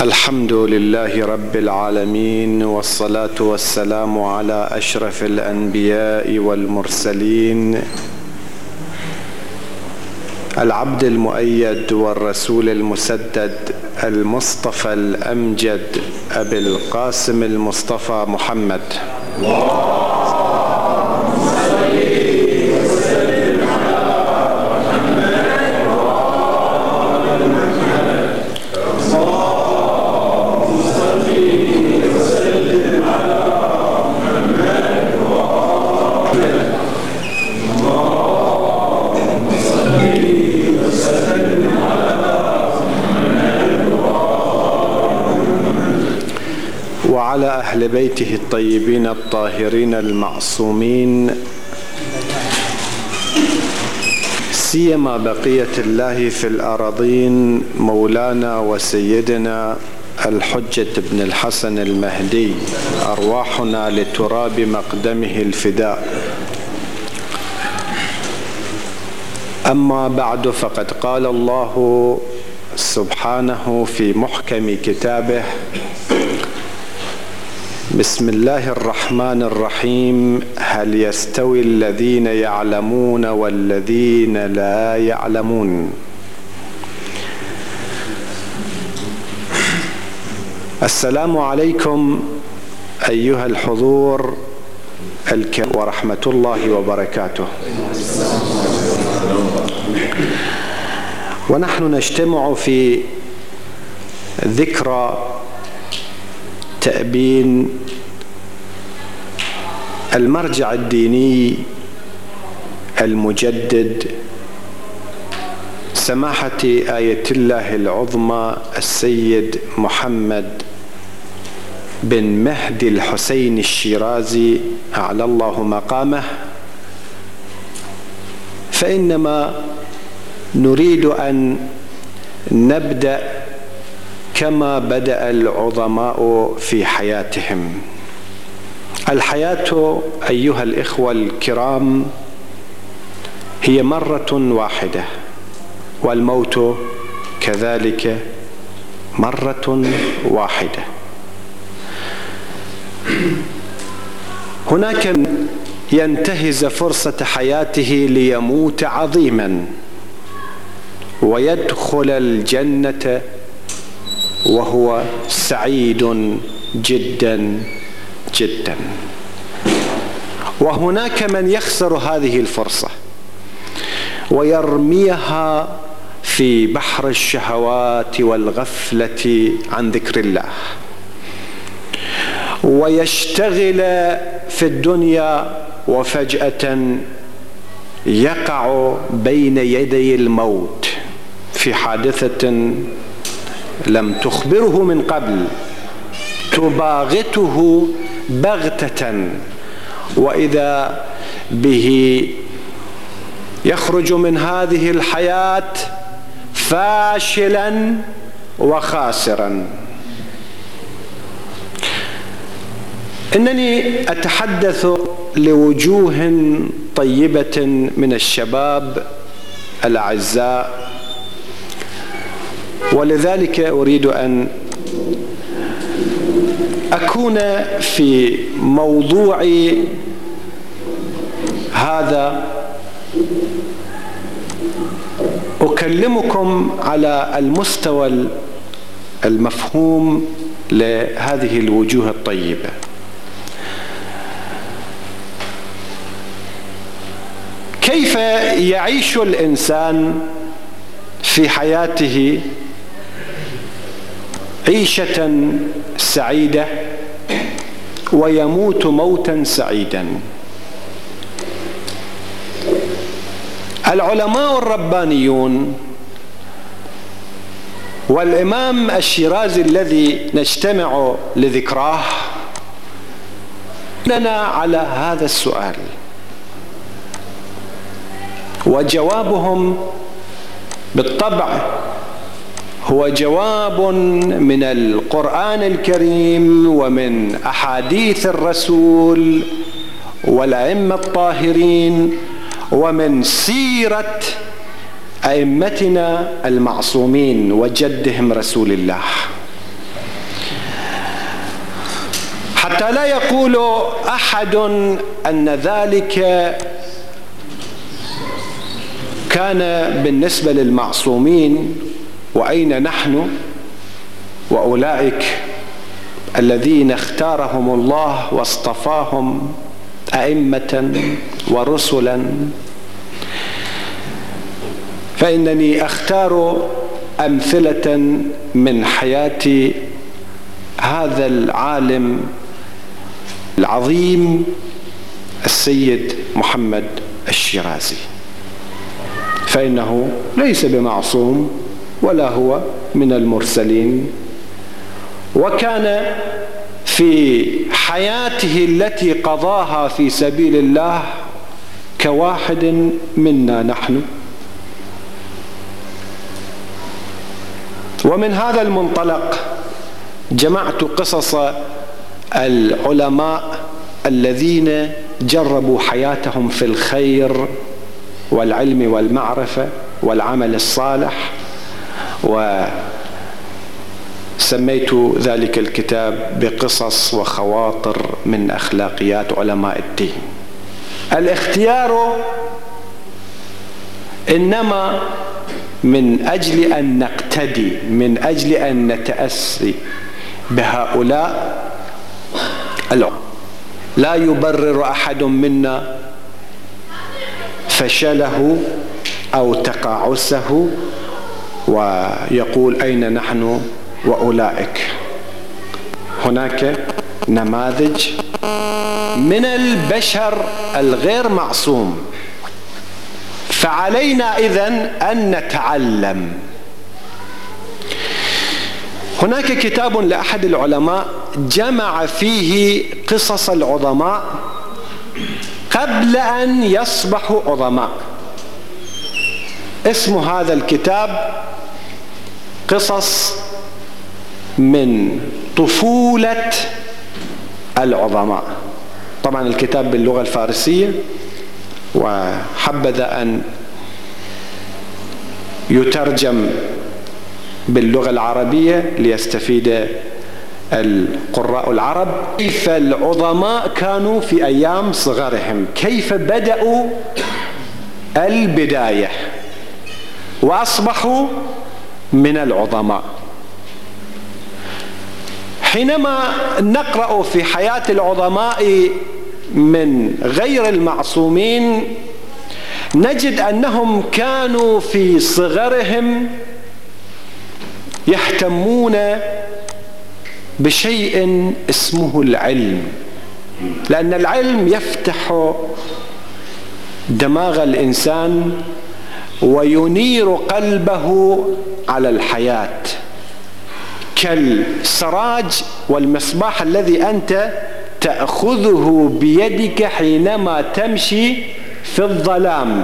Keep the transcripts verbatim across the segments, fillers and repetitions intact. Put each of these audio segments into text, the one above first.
الحمد لله رب العالمين، والصلاة والسلام على أشرف الأنبياء والمرسلين، العبد المؤيد والرسول المسدد، المصطفى الأمجد، أبي القاسم المصطفى محمد. وعلى أهل بيته الطيبين الطاهرين المعصومين، سيما بقية الله في الأراضين، مولانا وسيدنا الحجة بن الحسن المهدي، أرواحنا لتراب مقدمه الفداء. أما بعد، فقد قال الله سبحانه في محكم كتابه: بسم الله الرحمن الرحيم، هل يستوي الذين يعلمون والذين لا يعلمون. السلام عليكم أيها الحضور الكرام ورحمة الله وبركاته. ونحن نجتمع في ذكرى تأبين المرجع الديني المجدد، سماحة آية الله العظمى السيد محمد بن مهدي الحسين الشيرازي أعلى الله مقامه. فإنما نريد أن نبدأ كما بدأ العظماء في حياتهم. الحياة أيها الإخوة الكرام هي مرة واحدة، والموت كذلك مرة واحدة. هناك من ينتهز فرصة حياته ليموت عظيما ويدخل الجنة وهو سعيد جدا جدا، وهناك من يخسر هذه الفرصة ويرميها في بحر الشهوات والغفلة عن ذكر الله، ويشتغل في الدنيا وفجأة يقع بين يدي الموت في حادثة لم تخبره من قبل، تباغته بغتة، وإذا به يخرج من هذه الحياة فاشلا وخاسرا. إنني أتحدث لوجوه طيبة من الشباب الأعزاء، ولذلك أريد أن أكون في موضوع هذا أكلمكم على المستوى المفهوم لهذه الوجوه الطيبة. كيف يعيش الإنسان في حياته عيشة سعيدة ويموت موتا سعيدا؟ العلماء الربانيون والإمام الشيرازي الذي نجتمع لذكراه لنا على هذا السؤال، وجوابهم بالطبع هو جواب من القرآن الكريم ومن أحاديث الرسول والأئمة الطاهرين ومن سيرة أئمتنا المعصومين وجدهم رسول الله. حتى لا يقول أحد أن ذلك كان بالنسبة للمعصومين، وأين نحن وأولئك الذين اختارهم الله واصطفاهم أئمة ورسلا. فإنني أختار أمثلة من حياة هذا العالم العظيم السيد محمد الشيرازي، فإنه ليس بمعصوم ولا هو من المرسلين، وكان في حياته التي قضاها في سبيل الله كواحد منا نحن. ومن هذا المنطلق جمعت قصص العلماء الذين جربوا حياتهم في الخير والعلم والمعرفة والعمل الصالح، وسميت ذلك الكتاب بقصص وخواطر من أخلاقيات علماء الدين. الاختيار إنما من أجل أن نقتدي، من أجل أن نتأسي بهؤلاء العلماء. لا يبرر أحد منا فشله أو تقاعسه ويقول أين نحن وأولئك. هناك نماذج من البشر الغير معصوم، فعلينا إذن أن نتعلم. هناك كتاب لأحد العلماء جمع فيه قصص العظماء قبل أن يصبحوا عظماء. اسم هذا الكتاب قصص من طفولة العظماء. طبعا الكتاب باللغة الفارسية، وحبذا أن يترجم باللغة العربية ليستفيد القراء العرب. كيف العظماء كانوا في أيام صغرهم، كيف بدأوا البداية وأصبحوا من العظماء. حينما نقرأ في حياة العظماء من غير المعصومين نجد أنهم كانوا في صغرهم يهتمون بشيء اسمه العلم، لأن العلم يفتح دماغ الإنسان وينير قلبه على الحياة، كالسراج والمصباح الذي أنت تأخذه بيدك حينما تمشي في الظلام.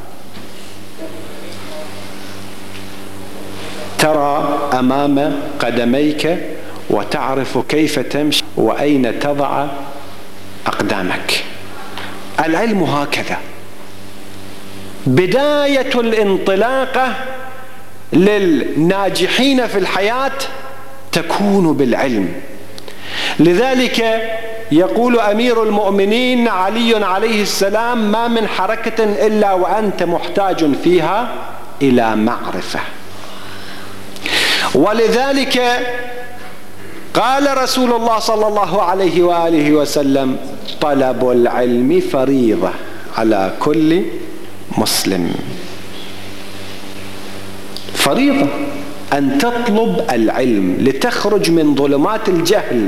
ترى أمام قدميك وتعرف كيف تمشي وأين تضع أقدامك. العلم هكذا، بداية الانطلاقة للناجحين في الحياة تكون بالعلم. لذلك يقول أمير المؤمنين علي عليه السلام: ما من حركة إلا وأنت محتاج فيها إلى معرفة. ولذلك قال رسول الله صلى الله عليه وآله وسلم: طلب العلم فريضة على كل مسلم. فريضة أن تطلب العلم لتخرج من ظلمات الجهل.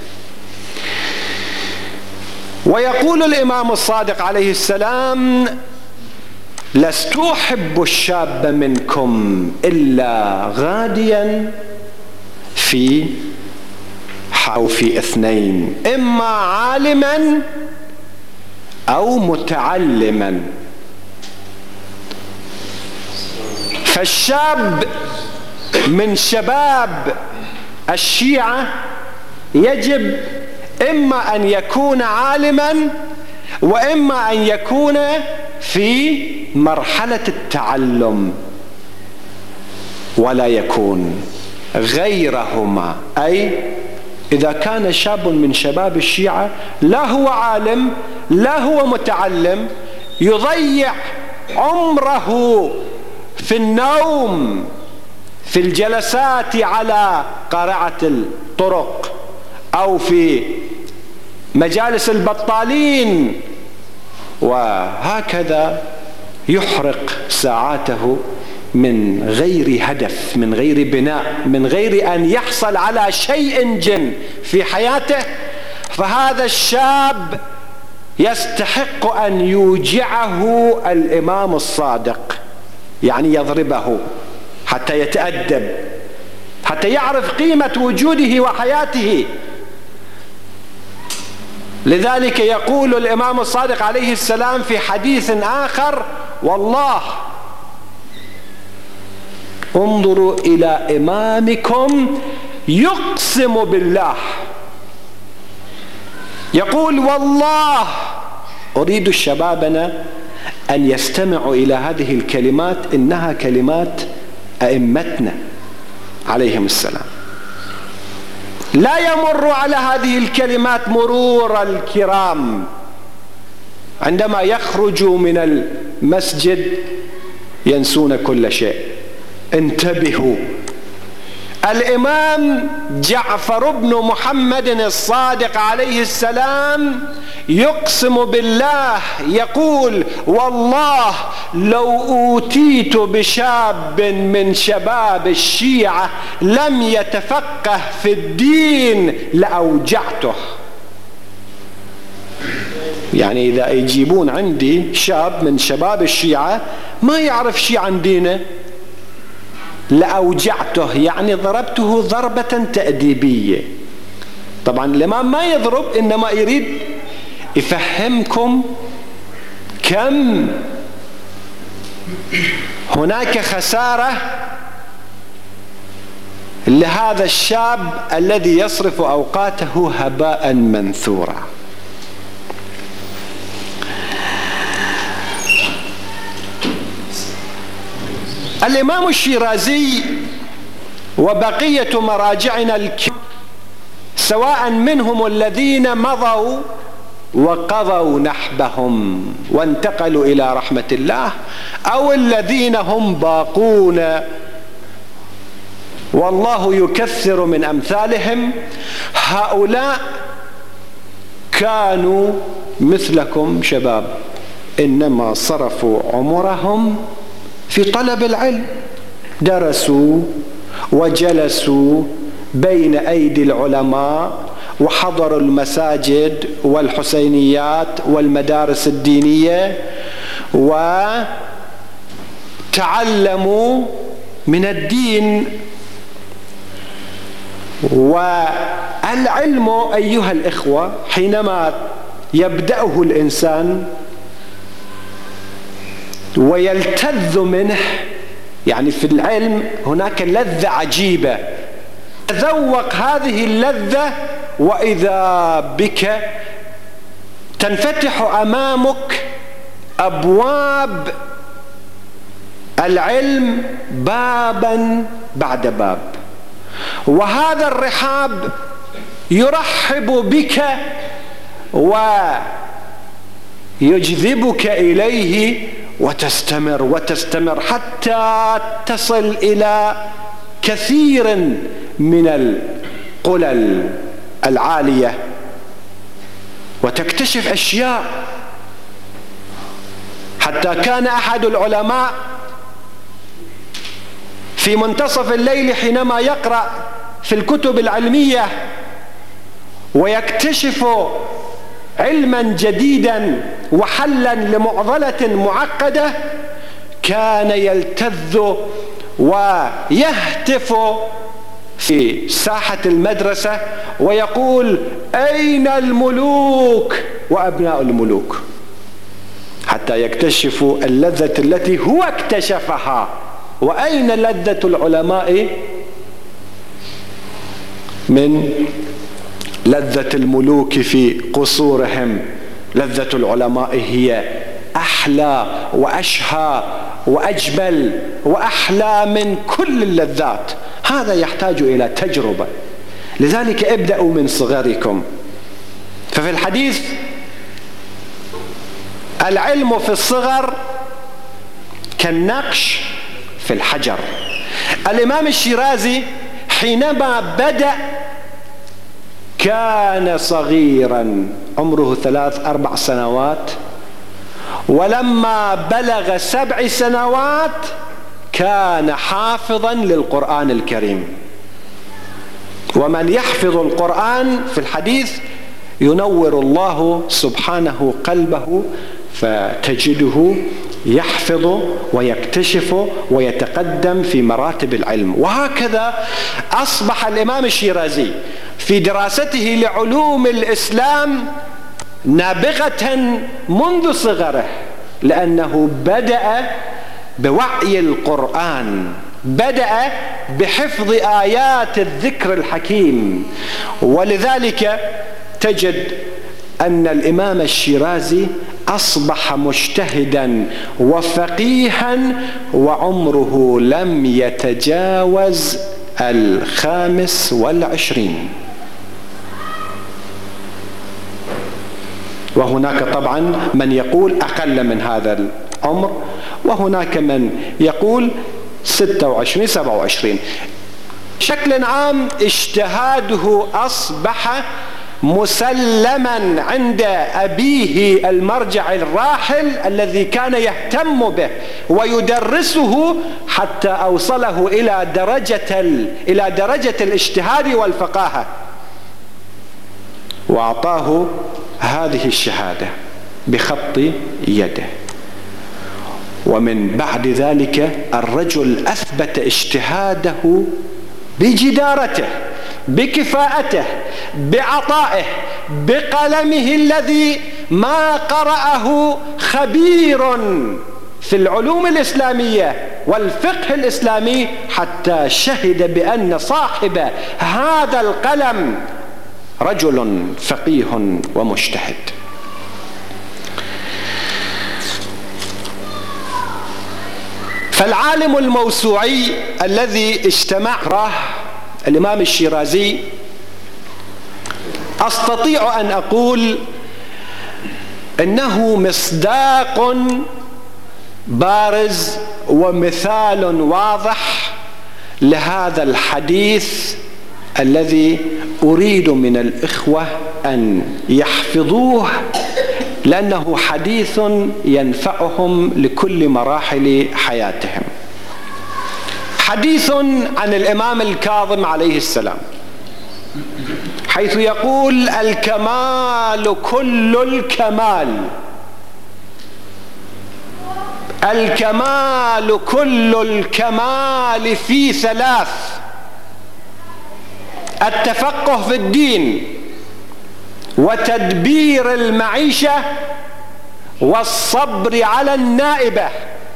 ويقول الإمام الصادق عليه السلام: لست أحب الشاب منكم إلا غاديا في أو في اثنين، إما عالما أو متعلما. فالشاب من شباب الشيعة يجب إما أن يكون عالما وإما أن يكون في مرحلة التعلم، ولا يكون غيرهما، أي إذا كان شاب من شباب الشيعة لا هو عالم لا هو متعلم، يضيع عمره في النوم في الجلسات على قارعة الطرق أو في مجالس البطالين، وهكذا يحرق ساعاته من غير هدف، من غير بناء، من غير أن يحصل على شيء جن في حياته. فهذا الشاب يستحق أن يوجعه الإمام الصادق، يعني يضربه حتى يتأدب، حتى يعرف قيمة وجوده وحياته. لذلك يقول الإمام الصادق عليه السلام في حديث آخر: والله انظروا إلى إمامكم يقسم بالله، يقول والله. أريد شبابنا أن يستمعوا إلى هذه الكلمات، إنها كلمات أئمتنا عليهم السلام. لا يمر على هذه الكلمات مرور الكرام عندما يخرجوا من المسجد ينسون كل شيء. انتبهوا، الإمام جعفر بن محمد الصادق عليه السلام يقسم بالله، يقول والله لو أوتيت بشاب من شباب الشيعة لم يتفقه في الدين لأوجعته. يعني إذا يجيبون عندي شاب من شباب الشيعة ما يعرف شيء عن دينه لأوجعته، يعني ضربته ضربة تأديبية. طبعا الإمام ما يضرب، إنما يريد يفهمكم كم هناك خسارة لهذا الشاب الذي يصرف أوقاته هباء منثورا. الإمام الشيرازي وبقية مراجعنا الكرام سواء منهم الذين مضوا وقضوا نحبهم وانتقلوا إلى رحمة الله أو الذين هم باقون والله يكثر من أمثالهم، هؤلاء كانوا مثلكم شباب، إنما صرفوا عمرهم في طلب العلم، درسوا وجلسوا بين أيدي العلماء وحضروا المساجد والحسينيات والمدارس الدينية وتعلموا من الدين. والعلم أيها الإخوة حينما يبدأه الإنسان ويلتذ منه، يعني في العلم هناك لذة عجيبة، تذوق هذه اللذة وإذا بك تنفتح أمامك أبواب العلم بابا بعد باب، وهذا الرحاب يرحب بك ويجذبك إليه وتستمر وتستمر حتى تصل إلى كثير من القلل العالية وتكتشف أشياء. حتى كان أحد العلماء في منتصف الليل حينما يقرأ في الكتب العلمية ويكتشف علما جديدا وحلا لمعضلة معقدة كان يلتذ ويهتف في ساحة المدرسة ويقول أين الملوك وأبناء الملوك، حتى يكتشفوا اللذة التي هو اكتشفها. وأين لذة العلماء من لذة الملوك في قصورهم؟ لذة العلماء هي أحلى وأشهى وأجمل وأحلى من كل اللذات. هذا يحتاج إلى تجربة، لذلك ابدأوا من صغركم. ففي الحديث العلم في الصغر كالنقش في الحجر. الإمام الشيرازي حينما بدأ كان صغيرا عمره ثلاث أربع سنوات، ولما بلغ سبع سنوات كان حافظا للقرآن الكريم. ومن يحفظ القرآن في الحديث ينور الله سبحانه قلبه، فتجده يحفظ ويكتشف ويتقدم في مراتب العلم. وهكذا أصبح الإمام الشيرازي في دراسته لعلوم الإسلام نابغة منذ صغره، لأنه بدأ بوعي القرآن، بدأ بحفظ آيات الذكر الحكيم. ولذلك تجد أن الإمام الشيرازي أصبح مجتهدا وفقيها وعمره لم يتجاوز الخامس والعشرين. وهناك طبعا من يقول أقل من هذا العمر، وهناك من يقول ستة وعشرين سبعة وعشرين. بشكل عام اجتهاده أصبح مسلما عند أبيه المرجع الراحل الذي كان يهتم به ويدرسه حتى أوصله إلى درجة إلى درجة الاجتهاد والفقاهة، وأعطاه هذه الشهادة بخط يده. ومن بعد ذلك الرجل أثبت اجتهاده بجدارته، بكفاءته، بعطائه، بقلمه الذي ما قرأه خبير في العلوم الإسلامية والفقه الإسلامي حتى شهد بأن صاحب هذا القلم رجل فقيه ومجتهد. فالعالم الموسوعي الذي اجتمع له الإمام الشيرازي أستطيع أن أقول إنه مصداق بارز ومثال واضح لهذا الحديث الذي أريد من الإخوة أن يحفظوه، لأنه حديث ينفعهم لكل مراحل حياتهم. حديث عن الإمام الكاظم عليه السلام، حيث يقول: الكمال كل الكمال، الكمال كل الكمال في ثلاث: التفقه في الدين، وتدبير المعيشة، والصبر على النائبة.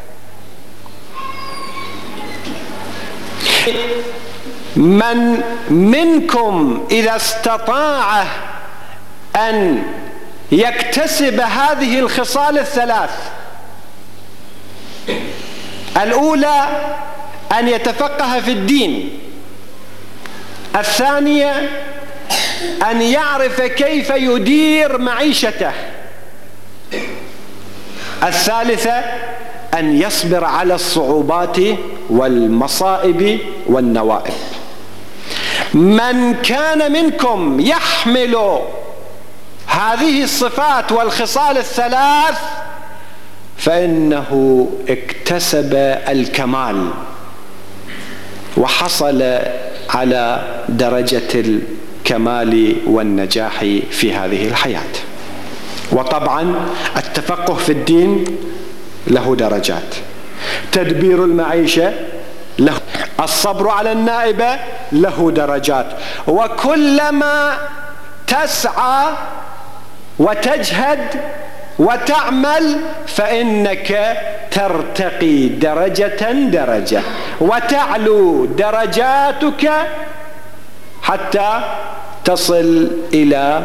من منكم إذا استطاع أن يكتسب هذه الخصال الثلاث: الأولى أن يتفقه في الدين، الثانية أن يعرف كيف يدير معيشته، الثالثة أن يصبر على الصعوبات والمصائب والنوائب. من كان منكم يحمل هذه الصفات والخصال الثلاث فإنه اكتسب الكمال وحصل على درجة الكمال والنجاح في هذه الحياة. وطبعا التفقه في الدين له درجات، تدبير المعيشة له، الصبر على النائبة له درجات. وكلما تسعى وتجهد وتعمل فإنك ترتقي درجة درجة وتعلو درجاتك حتى تصل إلى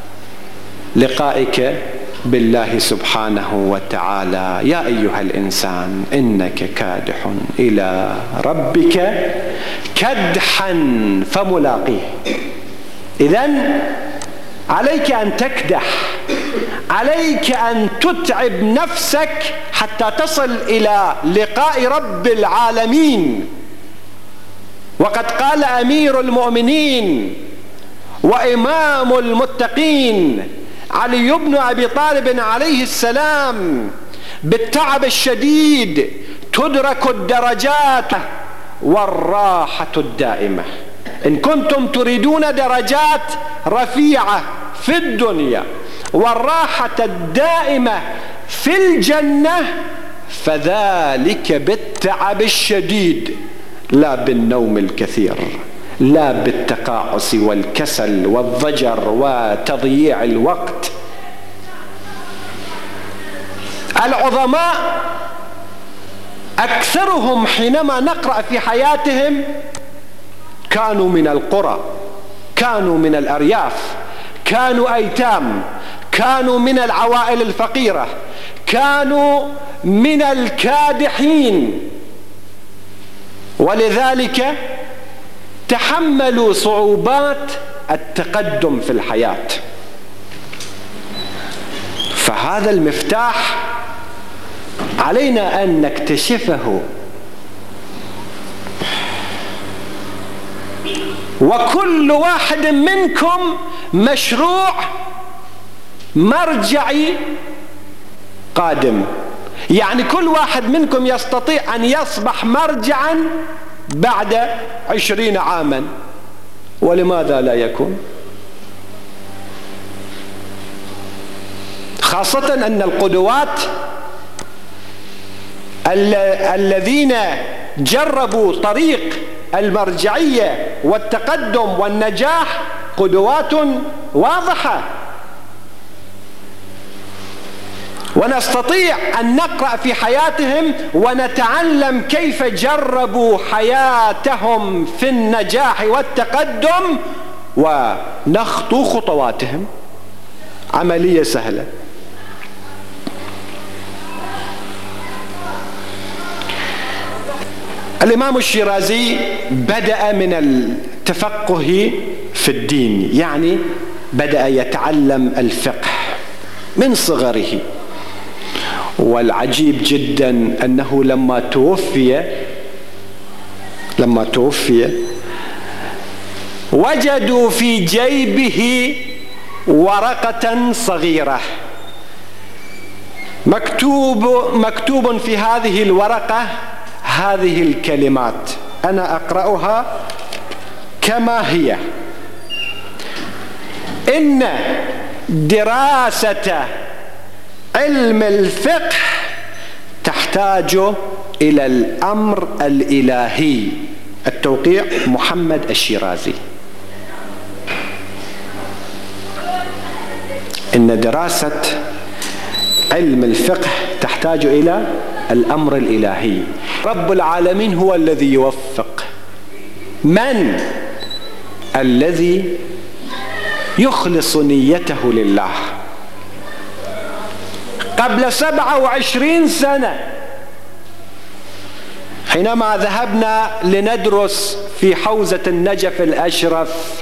لقائك بالله سبحانه وتعالى. يا أيها الإنسان إنك كادح إلى ربك كدحا فملاقيه. إذن عليك أن تكدح، عليك أن تتعب نفسك حتى تصل إلى لقاء رب العالمين. وقد قال أمير المؤمنين وإمام المتقين علي بن أبي طالب عليه السلام: بالتعب الشديد تدرك الدرجات والراحة الدائمة. إن كنتم تريدون درجات رفيعة في الدنيا والراحة الدائمة في الجنة فذلك بالتعب الشديد، لا بالنوم الكثير، لا بالتقاعس والكسل والضجر وتضييع الوقت. العظماء أكثرهم حينما نقرأ في حياتهم كانوا من القرى، كانوا من الأرياف، كانوا أيتام، كانوا من العوائل الفقيرة، كانوا من الكادحين، ولذلك تحملوا صعوبات التقدم في الحياة. فهذا المفتاح علينا أن نكتشفه، وكل واحد منكم مشروع مرجعي قادم. يعني كل واحد منكم يستطيع أن يصبح مرجعا بعد عشرين عاما، ولماذا لا يكون؟ خاصة أن القدوات الذين جربوا طريق المرجعية والتقدم والنجاح قدوات واضحة، ونستطيع أن نقرأ في حياتهم ونتعلم كيف جربوا حياتهم في النجاح والتقدم ونخطو خطواتهم. عملية سهلة. الإمام الشيرازي بدأ من التفقه في الدين، يعني بدأ يتعلم الفقه من صغره. والعجيب جدا أنه لما توفي لما توفي وجدوا في جيبه ورقة صغيرة مكتوب مكتوب في هذه الورقة هذه الكلمات، أنا أقرأها كما هي: إن دراسة علم الفقه تحتاج إلى الأمر الإلهي. التوقيع محمد الشيرازي. إن دراسة علم الفقه تحتاج إلى الأمر الإلهي. رب العالمين هو الذي يوفق. من الذي يخلص نيته لله؟ قبل سبعة وعشرين سنة حينما ذهبنا لندرس في حوزة النجف الأشرف،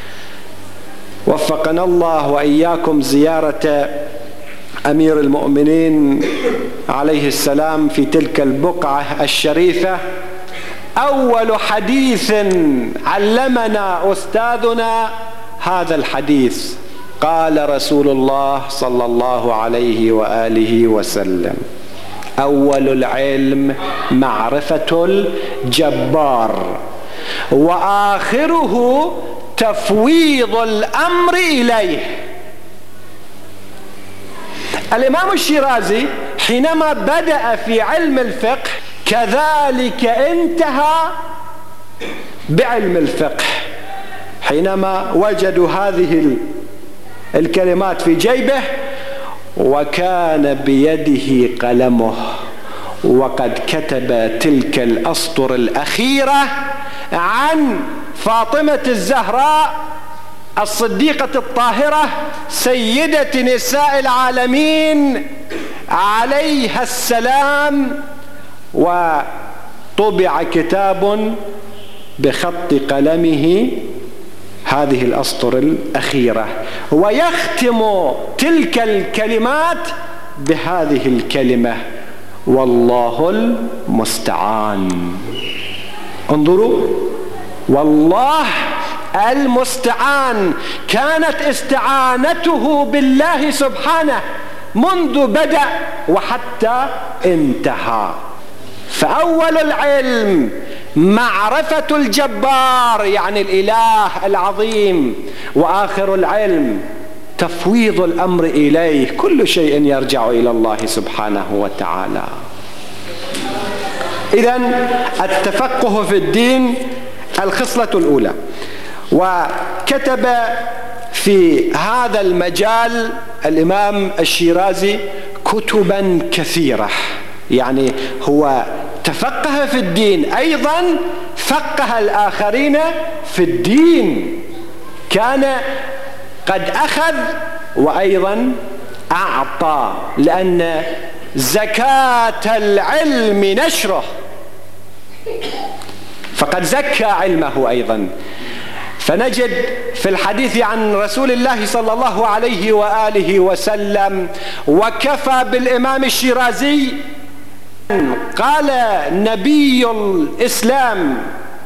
وفقنا الله وإياكم زيارة أمير المؤمنين عليه السلام في تلك البقعة الشريفة، أول حديث علمنا أستاذنا هذا الحديث: قال رسول الله صلى الله عليه وآله وسلم: أول العلم معرفة الجبار، وآخره تفويض الأمر إليه. الإمام الشيرازي حينما بدأ في علم الفقه كذلك انتهى بعلم الفقه. حينما وجدوا هذه الكلمات في جيبه وكان بيده قلمه، وقد كتب تلك الأسطر الأخيرة عن فاطمة الزهراء الصديقة الطاهرة سيدة نساء العالمين عليها السلام، وطبع كتاب بخط قلمه هذه الأسطر الأخيرة، ويختم تلك الكلمات بهذه الكلمة: والله المستعان. انظروا، والله المستعان. كانت استعانته بالله سبحانه منذ بدأ وحتى انتهى. فأول العلم معرفة الجبار يعني الإله العظيم، وآخر العلم تفويض الأمر إليه، كل شيء يرجع إلى الله سبحانه وتعالى. إذن التفقه في الدين الخصلة الأولى. وكتب في هذا المجال الإمام الشيرازي كتبا كثيرة، يعني هو تفقه في الدين، أيضا فقه الآخرين في الدين. كان قد أخذ وأيضا أعطى، لأن زكاة العلم نشره، فقد زكى علمه أيضا. فنجد في الحديث عن رسول الله صلى الله عليه وآله وسلم: وكفى بالإمام الشيرازي، قال نبي الإسلام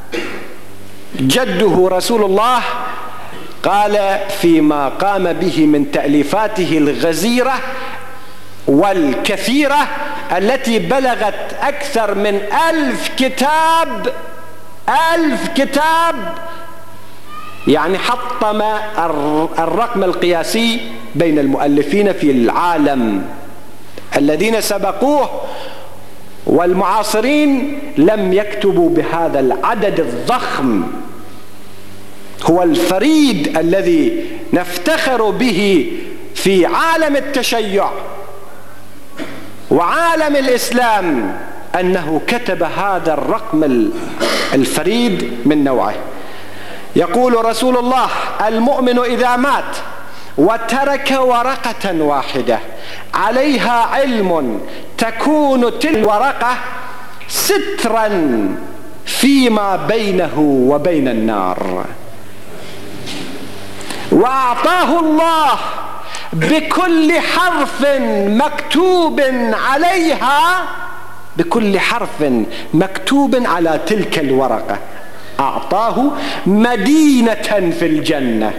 جده رسول الله، قال فيما قام به من تأليفاته الغزيرة والكثيرة التي بلغت أكثر من ألف كتاب، ألف كتاب، يعني حطم الرقم القياسي بين المؤلفين في العالم. الذين سبقوه والمعاصرين لم يكتبوا بهذا العدد الضخم. هو الفريد الذي نفتخر به في عالم التشيع وعالم الإسلام، أنه كتب هذا الرقم الفريد من نوعه. يقول رسول الله: المؤمن إذا مات وترك ورقة واحدة عليها علم تكون تلك الورقة سترا فيما بينه وبين النار، وأعطاه الله بكل حرف مكتوب عليها، بكل حرف مكتوب على تلك الورقة، أعطاه مدينة في الجنة.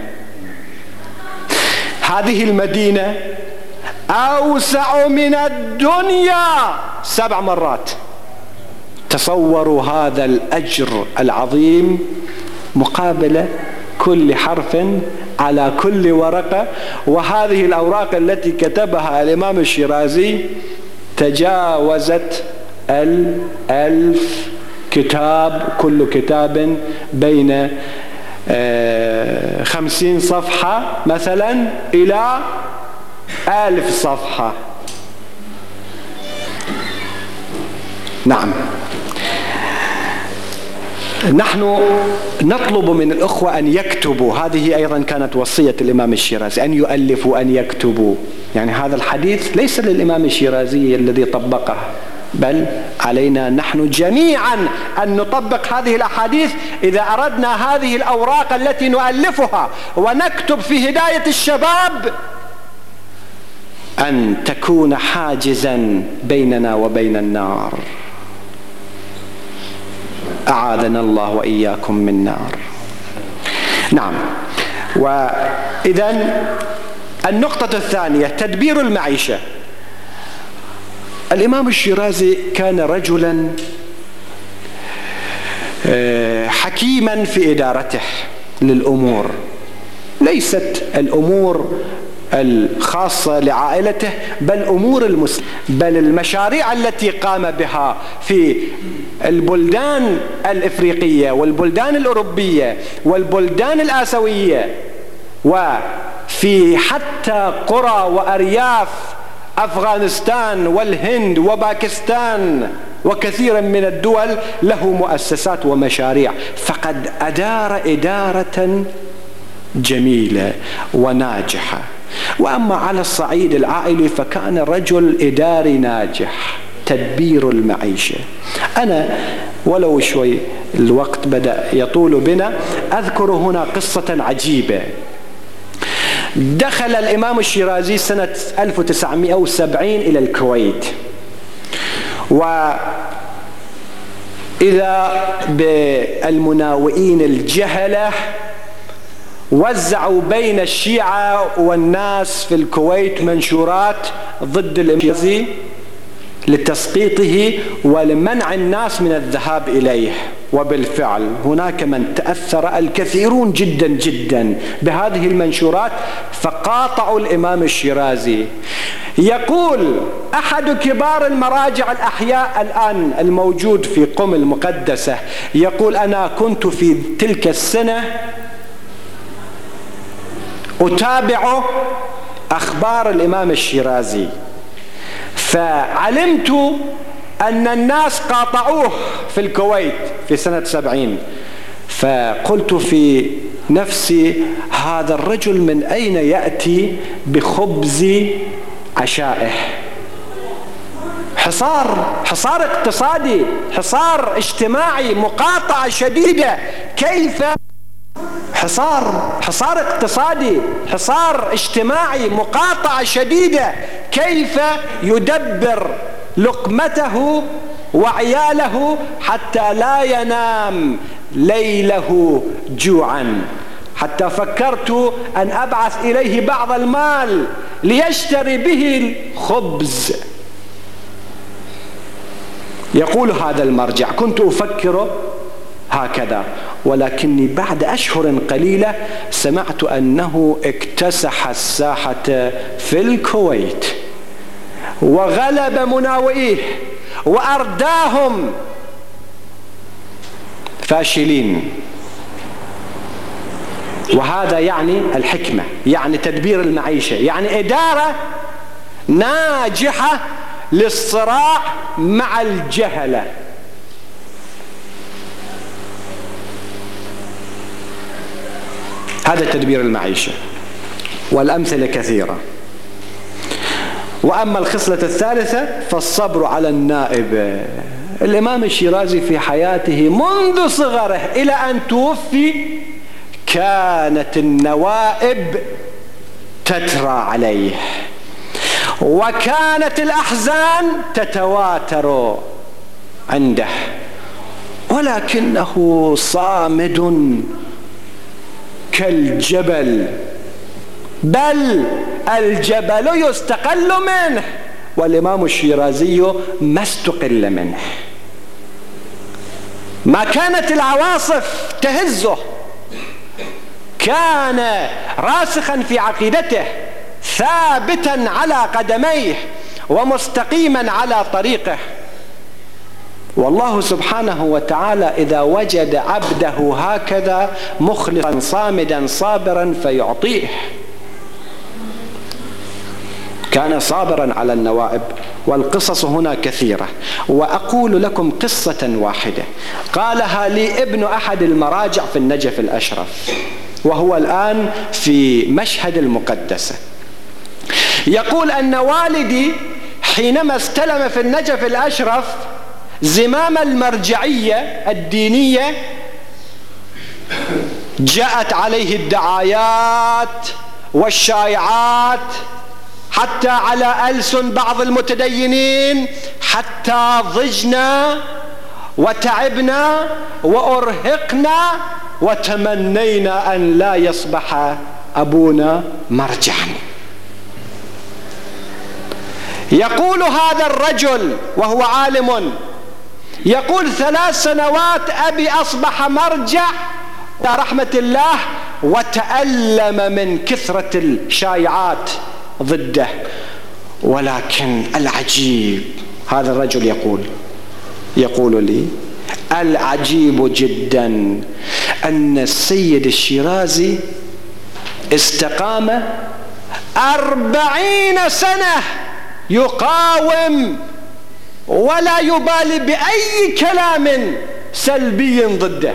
هذه المدينة أوسع من الدنيا سبع مرات. تصوروا هذا الأجر العظيم مقابل كل حرف على كل ورقة. وهذه الأوراق التي كتبها الإمام الشيرازي تجاوزت الألف كتاب، كل كتاب بين خمسين صفحة مثلا إلى ألف صفحة. نعم، نحن نطلب من الأخوة أن يكتبوا. هذه أيضا كانت وصية الإمام الشيرازي، أن يؤلفوا، أن يكتبوا. يعني هذا الحديث ليس للإمام الشيرازي الذي طبقه، بل علينا نحن جميعا أن نطبق هذه الأحاديث إذا أردنا هذه الأوراق التي نؤلفها ونكتب في هداية الشباب أن تكون حاجزا بيننا وبين النار. أعاذنا الله وإياكم من نار. نعم. وإذن النقطة الثانية تدبير المعيشة. الإمام الشيرازي كان رجلا حكيما في إدارته للأمور، ليست الأمور الخاصة لعائلته بل أمور المسلمين، بل المشاريع التي قام بها في البلدان الإفريقية والبلدان الأوروبية والبلدان الآسيوية، وفي حتى قرى وأرياف أفغانستان والهند وباكستان وكثيرا من الدول له مؤسسات ومشاريع. فقد أدار إدارة جميلة وناجحة. وأما على الصعيد العائلي فكان رجل إداري ناجح. تدبير المعيشة. أنا ولو شوي الوقت بدأ يطول بنا. أذكر هنا قصة عجيبة. دخل الإمام الشيرازي سنة ألف وتسعمائة وسبعين إلى الكويت، وإذا بالمناوئين الجهلة وزعوا بين الشيعة والناس في الكويت منشورات ضد الإمام الشيرازي لتسقيطه ولمنع الناس من الذهاب إليه. وبالفعل هناك من تأثر الكثيرون جدا جدا بهذه المنشورات فقاطعوا الإمام الشيرازي. يقول أحد كبار المراجع الأحياء الآن الموجود في قم المقدسة، يقول أنا كنت في تلك السنة أتابع أخبار الإمام الشيرازي، فعلمت أن الناس قاطعوه في الكويت في سنة سبعين، فقلت في نفسي هذا الرجل من أين يأتي بخبز عشائه؟ حصار حصار اقتصادي، حصار اجتماعي، مقاطعة شديدة، كيف حصار حصار اقتصادي، حصار اجتماعي، مقاطعة شديدة، كيف يدبر لقمته وعياله حتى لا ينام ليله جوعا؟ حتى فكرت أن أبعث إليه بعض المال ليشتري به الخبز. يقول هذا المرجع كنت أفكر هكذا، ولكني بعد أشهر قليلة سمعت أنه اكتسح الساحة في الكويت وغلب مناوئيه وأرداهم فاشلين. وهذا يعني الحكمة، يعني تدبير المعيشة، يعني إدارة ناجحة للصراع مع الجهلة. هذا تدبير المعيشة، والأمثلة كثيرة. وأما الخصلة الثالثة فالصبر على النائب. الإمام الشيرازي في حياته منذ صغره إلى أن توفي كانت النوائب تترى عليه، وكانت الأحزان تتواتر عنده، ولكنه صامد كالجبل، بل الجبل يستقل منه، والإمام الشيرازي ما استقل منه. ما كانت العواصف تهزه، كان راسخا في عقيدته، ثابتا على قدميه ومستقيما على طريقه. والله سبحانه وتعالى إذا وجد عبده هكذا مخلصا صامدا صابرا فيعطيه. كان صابرا على النوائب، والقصص هنا كثيرة. وأقول لكم قصة واحدة قالها لي ابن أحد المراجع في النجف الأشرف، وهو الآن في مشهد المقدسة. يقول أن والدي حينما استلم في النجف الأشرف زمام المرجعية الدينية جاءت عليه الدعايات والشائعات حتى على ألسن بعض المتدينين، حتى ضجنا وتعبنا وأرهقنا وتمنينا أن لا يصبح أبونا مرجعا. يقول هذا الرجل وهو عالم، يقول ثلاث سنوات أبي أصبح مرجع رحمة الله، وتألم من كثرة الشائعات ضده. ولكن العجيب، هذا الرجل يقول يقول لي العجيب جدا أن السيد الشيرازي استقام أربعين سنة يقاوم ولا يبالي بأي كلام سلبي ضده.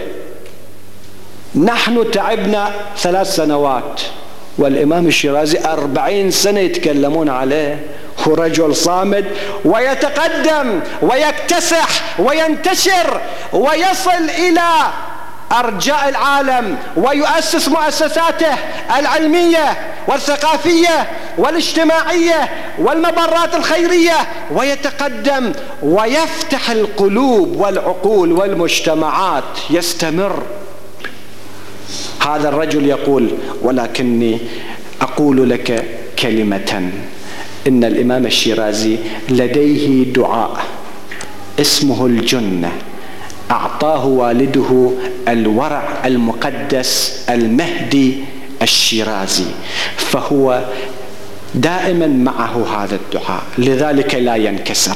نحن تعبنا ثلاث سنوات والإمام الشيرازي أربعين سنة يتكلمون عليه، هو رجل صامد ويتقدم ويكتب يكتسح وينتشر ويصل إلى أرجاء العالم ويؤسس مؤسساته العلمية والثقافية والاجتماعية والمبرات الخيرية ويتقدم ويفتح القلوب والعقول والمجتمعات، يستمر. هذا الرجل يقول: ولكني أقول لك كلمة، إن الإمام الشيرازي لديه دعاء اسمه الجنة، أعطاه والده الورع المقدس المهدي الشيرازي، فهو دائما معه هذا الدعاء، لذلك لا ينكسر.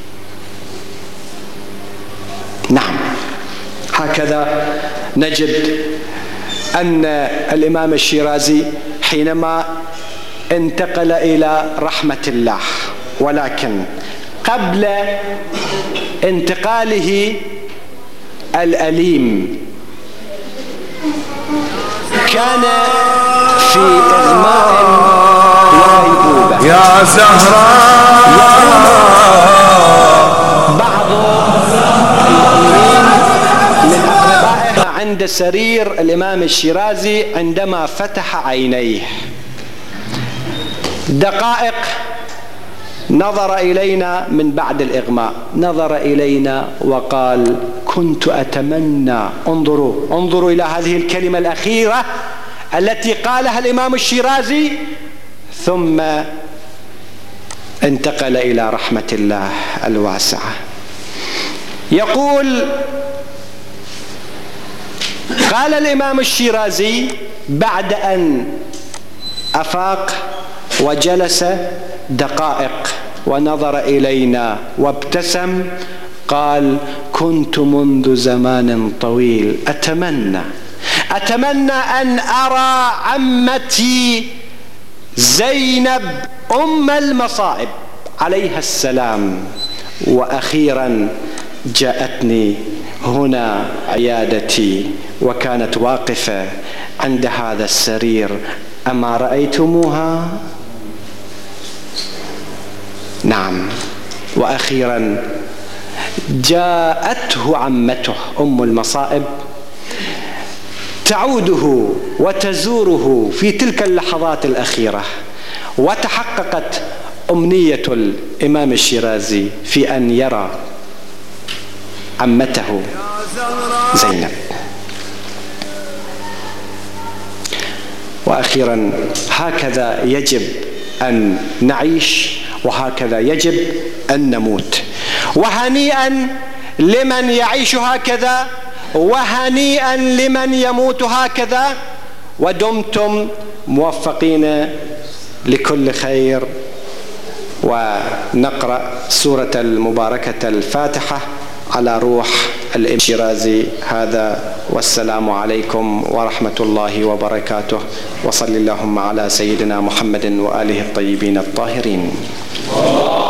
نعم، هكذا نجد أن الإمام الشيرازي حينما انتقل إلى رحمة الله، ولكن قبل انتقاله الأليم كان في إغماء وغيبوبة. يا زهراء بعض المؤمنين من أقربائها عند سرير الإمام الشيرازي عندما فتح عينيه دقائق نظر إلينا من بعد الإغماء، نظر إلينا وقال: كنت أتمنى، انظروا انظروا إلى هذه الكلمة الأخيرة التي قالها الإمام الشيرازي، ثم انتقل إلى رحمة الله الواسعة. يقول: قال الإمام الشيرازي بعد أن أفاق وجلس دقائق ونظر إلينا وابتسم، قال: كنت منذ زمان طويل أتمنى أتمنى أن أرى عمتي زينب أم المصائب عليها السلام، وأخيرا جاءتني هنا عيادتي وكانت واقفة عند هذا السرير، أما رأيتموها؟ نعم. وأخيرا جاءته عمته أم المصائب تعوده وتزوره في تلك اللحظات الأخيرة، وتحققت أمنية الإمام الشيرازي في أن يرى عمته زينب. وأخيرا هكذا يجب أن نعيش، وهكذا يجب أن نموت. وهنيئا لمن يعيش هكذا، وهنيئا لمن يموت هكذا، ودمتم موفقين لكل خير. ونقرأ سورة المباركة الفاتحة على روح الإمام الشيرازي هذا، والسلام عليكم ورحمة الله وبركاته، وصل اللهم على سيدنا محمد وآله الطيبين الطاهرين.